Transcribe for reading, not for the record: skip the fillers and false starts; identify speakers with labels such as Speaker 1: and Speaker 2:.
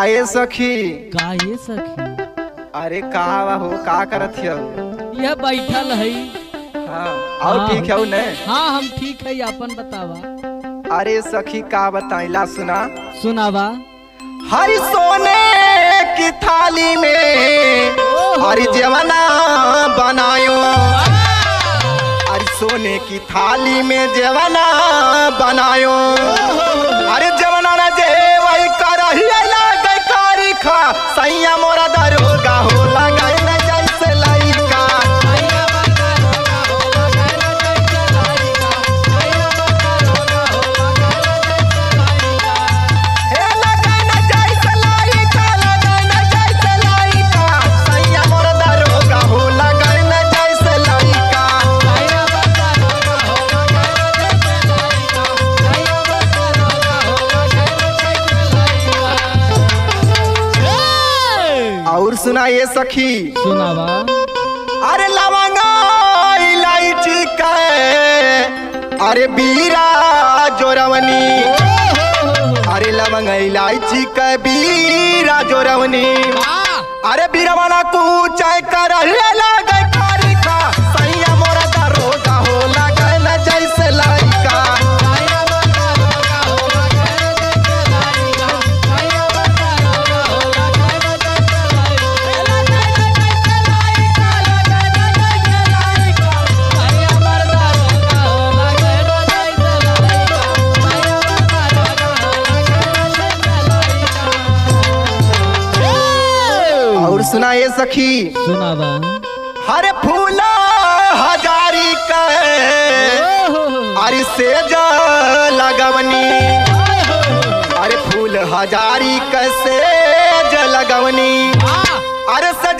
Speaker 1: काये सखी।
Speaker 2: का ये सखी?
Speaker 1: अरे का हो का करत हो?
Speaker 2: यह बैठल है।
Speaker 1: हाँ और ठीक है ने?
Speaker 2: हाँ हम ठीक है, अपन बतावा।
Speaker 1: अरे सखी का बताइला सुना।
Speaker 2: सुनावा।
Speaker 1: हरी सोने की थाली में हरी जवना बनायो। अरे सोने की थाली में जवना बनायो। अरे जवना न जे वही करहिया लागे कारी खा सैया मोरा दरोगा हो लगाई न जैसे लइका। हे लगाई न जैसे लइका, लगाई न जैसे लइका सैया मोरा दरोगा हो लगाई न जैसे लइका। और सुना ये सखी।
Speaker 2: सुनावा।
Speaker 1: अरे लवंगा इलायची का अरे बीरा जोरवनी। अरे लवंगा इलायची का बीरा जोरवनी। अरे बीरवाना कूचाय कर लागे कारी खा सैया मोरा दरोगा हो लागे न जैसे लइका। और सुना ये सखी।
Speaker 2: सुनावा।
Speaker 1: हरे फूला हजारी का अरे सेज लगवनी। अरे फूल हजारी का सेज लगवनी। अरे